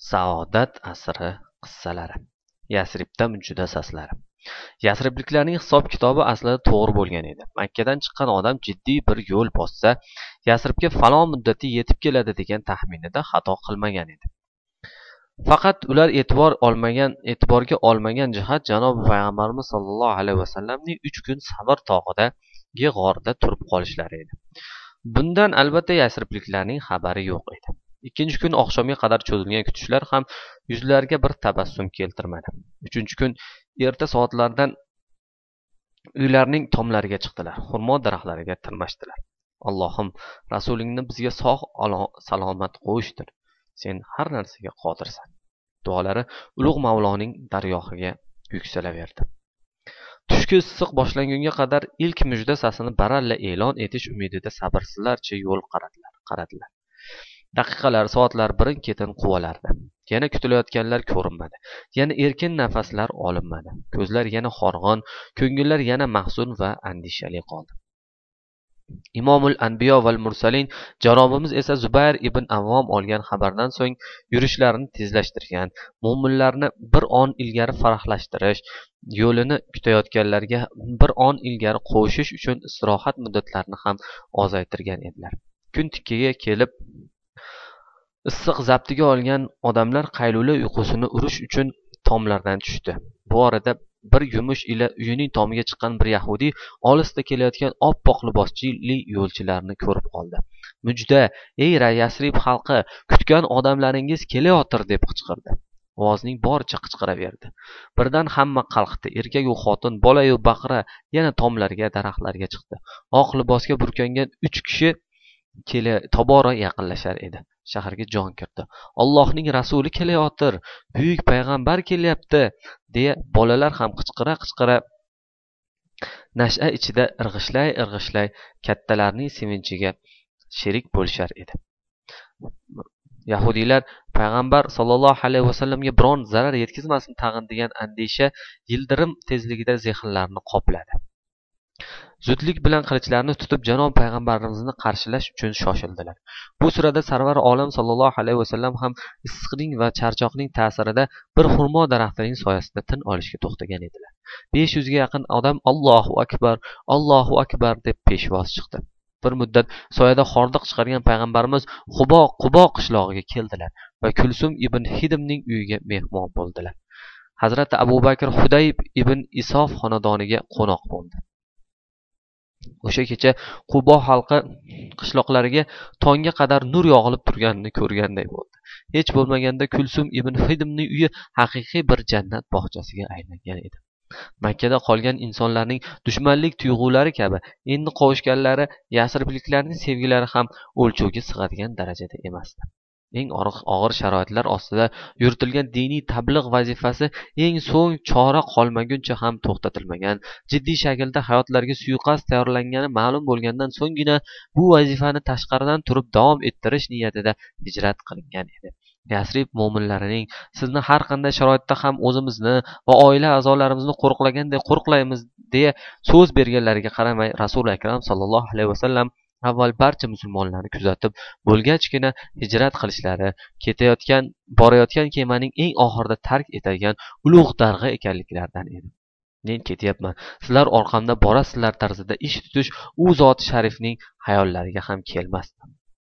Saodat asri qissalari. Yasribda juda saslari. Yasribliklarning hisob-kitobi aslida to'g'ri bo'lgan edi. Makkadan chiqqan odam jiddiy bir yo'l bossa, Yasribga falon muddatda yetib keladi degan taxminida xato qilmagan edi. Faqat ular e'tiborga olmagan jihat janobi payg'ambarimiz sollallohu alayhi vasallamning 3 kun sabr tog'idagi g'orda turib qolishlari edi. Bundan albatta yasribliklarning xabari yo'q edi. Ikkinchi kun oqshomga qadar cho'zilgan kutishlar ham yuzlariga bir tabassum keltirmadi. Uchinchi kun erta soatlardan uylarining tomlariga chiqdilar. Xurmo daraxtlariga tirmashdilar. Allohim, rasulingni bizga sog' salomat qo'yishdir. Sen har narsaga qodirsan. Duolari ulug' Mavloning dargohiga yuksalaverdi. Tushki issiq boshlangunga qadar ilk mujda sasini baralla e'lon etish umidida sabrsizlarcha yo'l qaradilar. Daqiqalar, soatlar birin-ketin quvalardi. Yana kutilayotganlar ko'rinmadi. Yana erkin nafaslar olinmadi. Ko'zlar yana horg'on, ko'ngillar yana mahzun va andishali qoldi. Imomul Anbiyo val Mursalin janobimiz esa Zubayr ibn Avvom olgan xabardan so'ng yurishlarini tezlashtirgan, mo'minlarni bir on ilgari farahlashtirish, yo'lini kutayotganlarga bir on ilgari qo'shish uchun istirohat muddatlarini ham ozaytirgan edilar. Kun tikkaga kelib issiq zabtiga olgan odamlar qaylula uyqusini urish uchun tomlardan tushdi. Bu orada bir yumush ila uyining tomiga chiqqan bir yahudiy olisda kelayotgan oppoq libosli yo'lchilarni ko'rib qoldi. Mujda, ey Yasrib xalqi, kutgan odamlaringiz kelayotir deb qichqirdi. Ovozning boricha qichqiraverdi. Birdan hamma qalqdi. Erkak u xotin, bola yu baqra yana tomlarga, daraxtlarga chiqdi. Oq libosga burkangan 3 kishi tobora yaqinlashar edi. Shaharga jon kirdi. Allohning rasuli kelayotir, buyuk payg'ambar kelyapti deya bolalar ham qichqira nasha ichida irg'ishlay kattalarning sevinchiga sherik bo'lishar edi. Yahudiylar payg'ambar sollallohu alayhi vasallamga biron zarar yetkazmasin tag'in degan andisha yildirim tezligida zehnlarini qopladi. Zudlik bilan qilichlarini tutib janob payg'ambarimizni qarshilash uchun shoshildilar. Bu sırada Sarvar olam sollallohu alayhi vasallam ham issiqning va charchoqning ta'sirida bir xurmo daraxtining soyasida tin olishga to'xtagan edilar. 500 ga yaqin odam Allohu akbar deb peshvoz chiqdi. Bir muddat soyada hordiq chiqargan payg'ambarimiz Qubo qishlog'iga keldilar va Kulsum ibn Hidmning uyiga mehmon bo'ldilar. Hazrati Abu Bakr Hudayb ibn Isof xonadoniga qo'noq bo'ldi. O'sha kecha Qubo xalqi qishloqlariga tongga qadar nur yog'ilib turganini ko'rganday bo'ldi. Hech bo'lmaganda Kulsum ibn Hidmning uyi haqiqiy bir jannat bog'chasiga aylangan edi. Makkada qolgan insonlarning dushmanlik tuyg'ulari kabi endi qovushganlari yasribliklarning sevgilari ham o'lchovga sig'adigan darajada emasdi. Eng og'ir sharoitlar ostida yuritilgan diniy tabliğ vazifasi eng so'ng chora qolmaguncha ham to'xtatilmagan, jiddiy shaklda hayotlarga suiqasd tayyorlangani ma'lum bo'lgandan so'nggina bu vazifani tashqaridan turib davom ettirish niyatida hijrat qilingan edi. Yasrib mo'minlarining sizni har qanday sharoitda ham o'zimizni va oila a'zolarimizni qo'riqlaganday qo'riqlaymiz deya so'z berganlariga qaramay Rasul akram sallallohu alayhi vasallam avval barcha musulmonlarni kuzatib bo'lgachgina hijrat qilishlari, borayotgan kemaning eng oxirida tark etadigan ulug' darg'a ekanliklaridan edi. Men ketyapman, sizlar orqamda borasizlar tarzida ish tutish u zot sharifning hayollariga ham kelmasdi.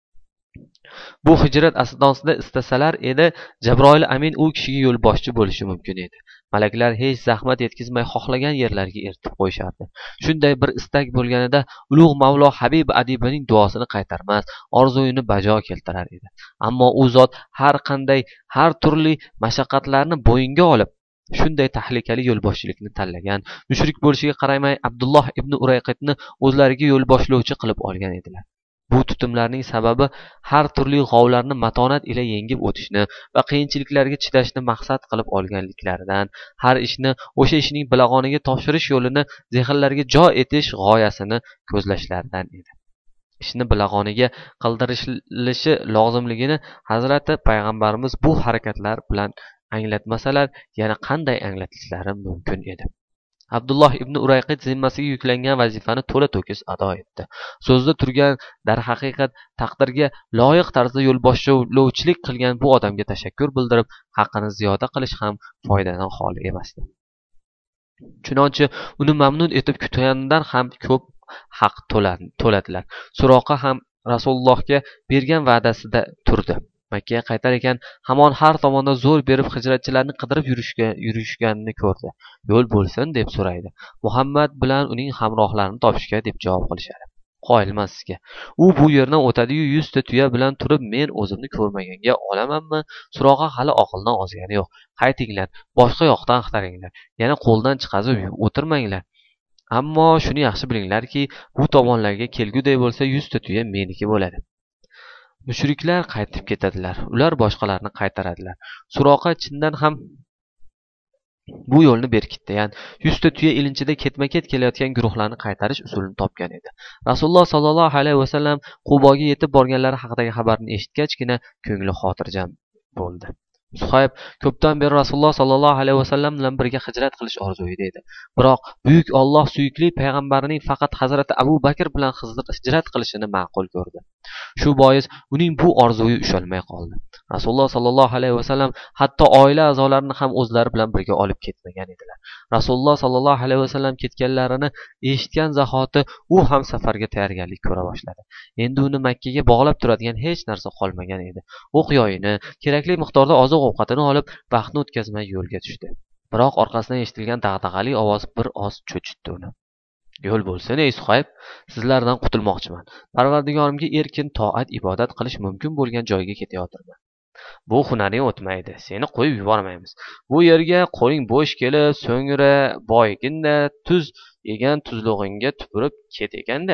Bu hijrat asnosida istasalar edi, Jabroil Amin u kishiga yo'lboshchi bo'lishi mumkin edi. Malaklar hech zahmat yetkazmay xohlagan yerlariga eltib qo'yishardi. Shunday bir istak bo'lganida ulug' Mavlo Habib adibining duosini qaytarmas, orzuyini bajo keltirar edi. Ammo u zot har turli mashaqqatlarni bo'yinga olib shunday tahlikali yo'lboshchilikni tanlagan. Mushrik bo'lishiga qaramay Abdulloh ibn Urayqitni o'zlariga yo'lboshlovchi qilib olgan edilar. Bu tutumlarning sababi har turli g'ovlarni matonat ila yengib o'tishni va qiyinchiliklarga chidashni maqsad qilib olganliklaridan, har ishni o'sha ishning bilag'oniga topshirish yo'lini zehnlariga jo etish g'oyasini ko'zlashlaridan edi. Ishni bilag'oniga qildirilishi lozimligini Hazrati payg'ambarimiz bu harakatlar bilan anglatmasalar, yana qanday anglatishlari mumkin edi. Abdulloh ibn Urayqit zimmasiga yuklangan vazifani to'la to'kis ado etdi. So'zda turgan darhaqiqat taqdirga loyiq tarzda yo'lboshlovchilik qilgan bu odamga tashakkur bildirib, haqqini ziyoda qilish ham foydadan xoli emasdi. Chunonchi uni mamnun etib kutganidan ham ko'p haq to'ladilar. Suroqa ham Rasulullohga bergan va'dasida turdi. Makkaga qaytar ekan hamon har tomonda zo'r berib hijratchilarni qidirib yurishganini ko'rdi. Yo'l bo'lsin deb so'raydi. Muhammad bilan uning hamrohlarini topishga deb javob qilishadi. Qoyilman sizga. U bu yerdan o'tadi-yu 100 ta tuya bilan turib men o'zimni ko'rmaganga olamanmi? Suroqa hali oqildan ozgani yo'q. Qaytinglar, boshqa yoqdan axtaringlar. Yana qo'ldan chiqazib o'tirmanglar. Ammo shuni yaxshi bilinglarki, bu tomonlarga kelguday bo'lsa 100 ta tuya meniki bo'ladi. Mushriklar qaytib ketadilar. Ular boshqalarni qaytaradilar. Suroqa chindan ham bu yo'lni berkitdi. Ya'ni 100 ta tuya ilinchida ketma-ket kelayotgan guruhlarni qaytarish usulini topgan edi. Rasululloh sallallohu alayhi vasallam Quboga yetib borganlari haqidagi xabarni eshitgachgina ko'ngli xotirjam bo'ldi. Suhayb ko'pdan beri Rasululloh sallallohu alayhi vasallam bilan birga hijrat qilish orzuida edi. Biroq buyuk Alloh suyukli payg'ambarining faqat Hazrati Abu Bakr bilan hijrat qilishini ma'qul ko'rdi. Shu bois uning bu orzuga ushalmay qoldi. Rasululloh sallallohu alayhi vasallam hatto oila a'zolarini ham o'zlari bilan birga olib ketmagan edilar. Rasululloh sallallohu alayhi vasallam ketganlarini eshitgan zahoti u ham safarga tayyorgarlik ko'ra boshladi. Endi uni Makkaga bog'lab turadigan hech narsa qolmagan edi. O'q-yoyini, kerakli miqdorda oziq-ovqatini olib, vaqtni o'tkazmay yo'lga tushdi. Biroq orqasidan eshitilgan dag'dag'ali ovoz bir oz cho'chitdi uni. Yo'l bo'lsin, ey Suhayb, sizlardan qutulmoqchiman. Parvardigorimga erkin toat ibodat qilish mumkin bo'lgan joyga ketayotirman. Bu hunaring o'tmaydi. Seni qo'yib yubormaymiz. Bu yerga qo'ling bo'sh kelib, so'ngra boyginda tuz yegan tuzlug'ingga tupurib ket ekanda.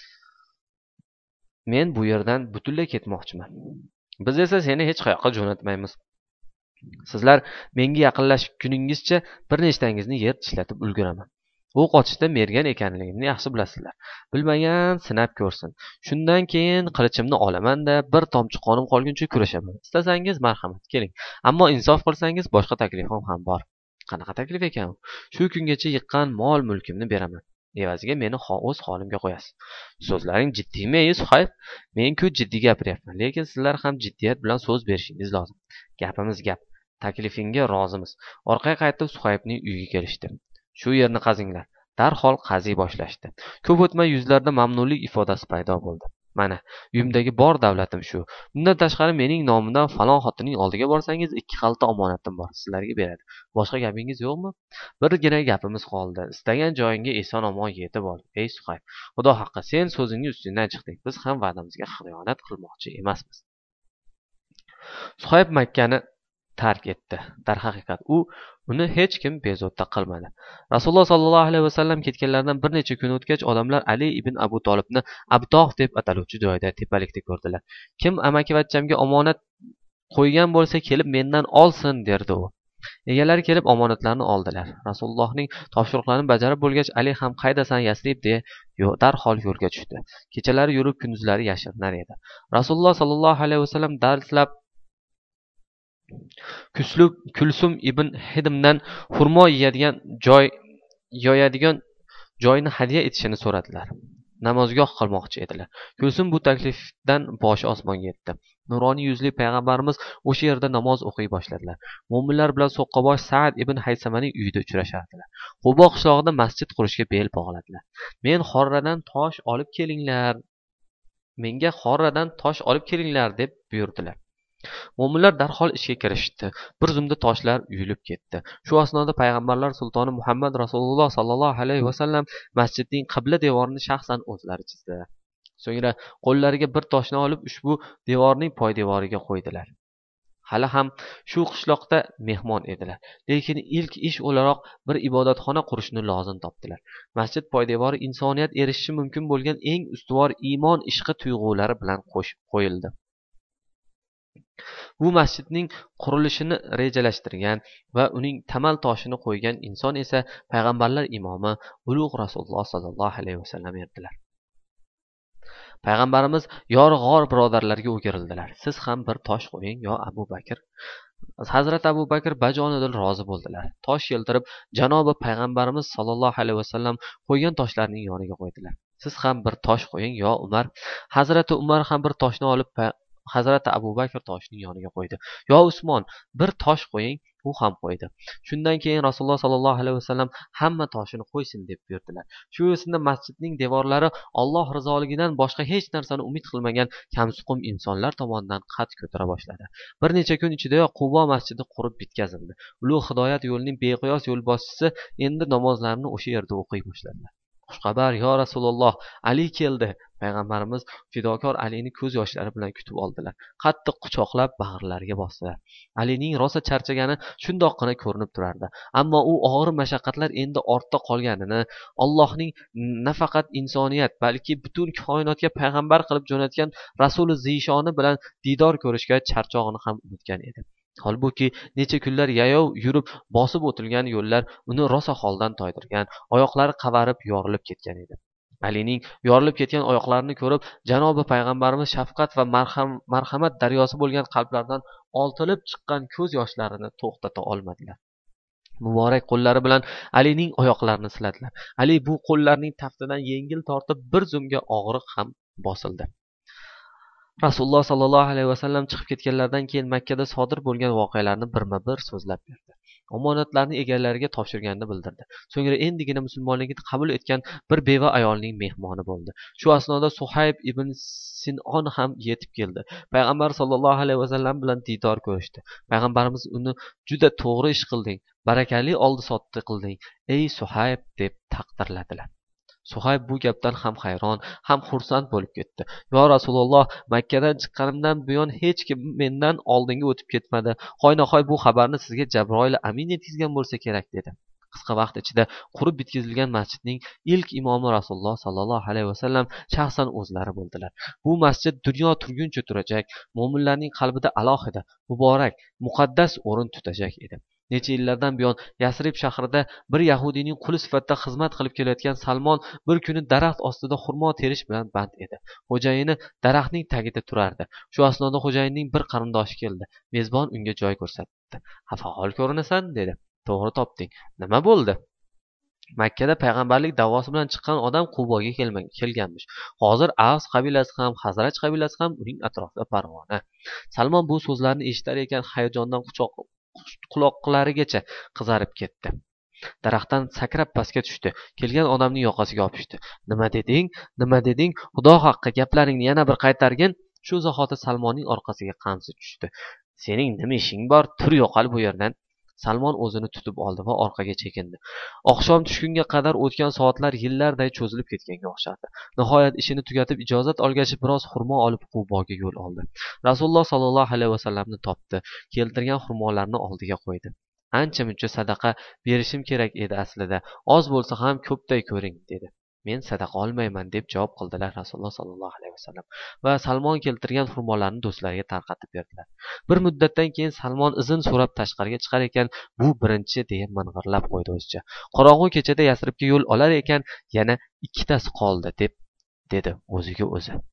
Men bu yerdan butunlay ketmoqchiman. Biz esa seni hech qayoqqa jo'natmaymiz. Sizlar menga yaqinlashguningizcha bir nechtangizni yer tishlatib ulguraman. O'q otishda mergan ekanligimni yaxshi bilasizlar. Bilmagan sinab ko'rsin. Shundan keyin qilichimni olaman-da, bir tomchi qonim qolguncha kurashaman. Istasangiz marhamat keling. Ammo insof qilsangiz boshqa taklifim ham bor. Qanaqa taklif ekan u? Shu kungacha yiqqan mol-mulkimni beraman. Evaziga meni o'z holimga qo'yasiz. So'zlaring jiddiymi, ey Suhayb? Men-ku jiddiy gapiryapman, lekin sizlar ham jiddiyat bilan so'z berishingiz lozim. Gapimiz gap. Taklifingga rozimiz. Orqaga qaytib Suhaybning uyiga kelishdi. Shu yerni qazinglar. Darhol qaziy boshlashdi. Ko'p o'tmay yuzlarida mamnunlik ifodasi paydo bo'ldi. Mana, uyimdagi bor davlatim shu. Bundan tashqari mening nomimdan falon xotinning oldiga borsangiz 2 xalta omonatim bor, sizlarga beradi. Boshqa gapingiz yo'qmi? Birgina gapimiz qoldi. Istagan joyingga eson-omon yetib ol, ey Suhayb. Xudo haqqi, sen so'zingning ustidan chiqding. Biz ham va'damizga xiyonat qilmoqchi emasmiz. Suhayb Makkani tark etdi. Darhaqiqat uni hech kim bezovta qilmadi. Rasululloh sallallohu alayhi vasallam ketganlaridan bir necha kun o'tgach odamlar Ali ibn Abu Talibni Abdoh deb ataluvchi joyda tepalikda ko'rdilar. Kim amakivachchamga omonat qo'ygan bo'lsa kelib mendan olsin derdi u. Egalari kelib omonatlarni oldilar. Rasulullohning topshiriqlarini bajarib bo'lgach Ali ham qaydasan Yasrib deya darhol yo'lga tushdi. Kechalari yurib kunduzlari yashirinar edi. Rasululloh sallallohu alayhi vasallam darslab Kulsum ibn Hidmdan xurmo yoyadigan joyni hadya etishini so'radilar. Namozgoh qilmoqchi edilar. Kulsum bu taklifdan boshi osmonga yetdi. Nuroniy yuzli payg'ambarimiz o'sha yerda namoz o'qiy boshladilar. Mo'minlar bilan so'qqabosh Sa'd ibn Haysamaning uyida uchrashardilar. Qubo qishlog'ida masjid qurishga bel bog'ladilar. Menga xorradan tosh olib kelinglar deb buyurdilar. Mo'minlar darhol ishga kirishdi. Bir zumda toshlar uyilib ketdi. Shu asnoda payg'ambarlar sultoni Muhammad Rasululloh sallallohu alayhi vasallam masjidning qibla devorini shaxsan o'zlari chizdilar. So'ngra qo'llariga bir toshni olib ushbu devorning poydevoriga qo'ydilar. Hali ham shu qishloqda mehmon edilar. Lekin ilk ish o'laroq bir ibodatxona qurishni lozim topdilar. Masjid poydevori insoniyat erishishi mumkin bo'lgan eng ustuvor iymon ishqi tuyg'ulari bilan qo'yildi. Bu masjidning qurilishini rejalashtirgan va uning tamal toshini qo'ygan inson esa payg'ambarlar imomi ulug' Rasululloh sallallohu alayhi vasallam edilar. Payg'ambarimiz yor g'or birodarlarga o'girildilar. Siz ham bir tosh qo'ying yo Abu Bakr. Hazrat Abu Bakr bajonidil rozi bo'ldilar. Tosh keltirib, janobi payg'ambarimiz sollallohu alayhi vasallam qo'ygan toshlarning yoniga qo'ydilar. Siz ham bir tosh qo'ying, yo Umar. Hazrati Umar ham bir toshni olib Hazrati Abu Bakr toshning yoniga qo'ydi. Yo Usmon, bir tosh qo'ying, u ham qo'ydi. Shundan keyin Rasululloh sollallohu alayhi vasallam hamma toshini qo'ysin deb buyurdilar. Shu yo'sinda masjidning devorlari Alloh rizoligidan boshqa hech narsani umid qilmagan kamsuqum insonlar tomonidan qad ko'tara boshladi. Bir necha kun ichidayoq Qubo masjidi qurib bitkazildi. Ulug' hidoyat yo'lining beqiyos yo'lboshchisi endi namozlarini o'sha yerda o'qiy boshladilar. Xushxabar, yo Rasululloh, Ali keldi. Payg'ambarimiz fidokor Alini ko'z yoshlari bilan kutib oldilar. Qattiq quchoqlab bag'rlariga bosdilar. Alining rosa charchagani shundoqqina ko'rinib turardi. Ammo u og'ir mashaqqatlar endi ortda qolganini, Allohning nafaqat insoniyat, balki butun koinotga payg'ambar qilib jo'natgan Rasuli zishoni bilan didor ko'rishga charchog'ini ham unutgan edi. Holbuki necha kunlar yayov yurib bosib o'tilgan yo'llar uni rosa holdan toydirgan, oyoqlari qavarib yorilib ketgan edi. Alining yorilib ketgan oyoqlarini ko'rib, janobi payg'ambarimiz shafqat va marhamat daryosi bo'lgan qalblaridan oltilib chiqqan ko'z yoshlarini to'xtata olmadilar. Muborak qo'llari bilan Alining oyoqlarini siladilar. Ali bu qo'llarning taftidan yengil tortib bir zumga og'riq ham bosildi. Rasululloh sollallohu alayhi vasallam chiqib ketganlaridan keyin Makkada sodir bo'lgan voqealarni birma-bir so'zlab berdi. Omonatlarni egalariga topshirganini bildirdi. So'ngra endigina musulmonlikni qabul etgan bir beva ayolning mehmoni bo'ldi. Shu asnoda Suhayb ibn Sinon ham yetib keldi. Payg'ambar sollallohu alayhi vasallam bilan didor ko'rishdi. Payg'ambarimiz uni juda to'g'ri ish qilding, barakali oldi-sotdi qilding, ey Suhayb deb taqdirladilar. Suhayb bu gapdan ham hayron, ham xursand bo'lib ketdi. Yo Rasululloh, Makkadan chiqqanimdan buyon hech kim mendan oldinga o'tib ketmadi. Hoynahoy bu xabarni sizga Jabroil Amin yetkazgan bo'lsa kerak dedi. Qisqa vaqt ichida qurib bitkazilgan masjidning ilk imomi Rasululloh sollallohu alayhi vasallam shaxsan o'zlari bo'ldilar. Bu masjid dunyo turguncha turajak, mo'minlarning qalbida alohida, muborak, muqaddas o'rin tutajak edi. Necha yillardan buyon Yasrib shahrida bir yahudiyning quli sifatida xizmat qilib kelayotgan Salmon bir kuni daraxt ostida xurmo terish bilan band edi. Xo'jayini daraxtning tagida turardi. Shu asnoda xo'jayinning bir qarindoshi keldi. Mezbon unga joy ko'rsatdi. "Xafahol ko'rinasan" dedi. "To'g'ri topding. Nima bo'ldi?" Makkada payg'ambarlik da'vosi bilan chiqqan odam Quboga kelganmish. Hozir Avs qabilasi ham, Hazraj qabilasi ham uning atrofida parvona. Salmon bu so'zlarni eshitar ekan hayajondan quloqlarigacha qizarib ketdi. Daraxtdan sakrab pastga tushdi. Kelgan odamning yoqasiga yopishdi. "Nima deding? Nima deding? Xudo haqqi gaplaringni yana bir qaytargin." Shu zahoti Salmonning orqasiga qamchi tushdi. "Sening nima ishing bor? Tur yo'qol bu yerdan." Salmon o'zini tutib oldi va orqaga chekindi. Oqshom tushgunga qadar o'tgan soatlar yillarday cho'zilib ketganga o'xshardi. Nihoyat ishini tugatib ijozat olgach biroz xurmo olib Quboga yo'l oldi. Rasululloh sollallohu alayhi vasallamni topdi. Keltirgan xurmolarni oldiga qo'ydi. "Ancha-muncha sadaqa berishim kerak edi aslida. Oz bo'lsa ham ko'pday ko'ring" dedi. "Men sadaqa olmayman" deb javob qildilar Rasululloh sollallohu alayhi vasallam va Salmon keltirgan xurmolarni do'stlariga tarqatib berdilar. Bir muddatdan keyin Salmon izn so'rab tashqariga chiqar ekan, "Bu birinchi" deya ming'irlab qo'ydi o'zicha. "Qorong'u kechada Yasribga yo'l olar ekan, yana ikkitasi qoldi" dedi o'ziga o'zi.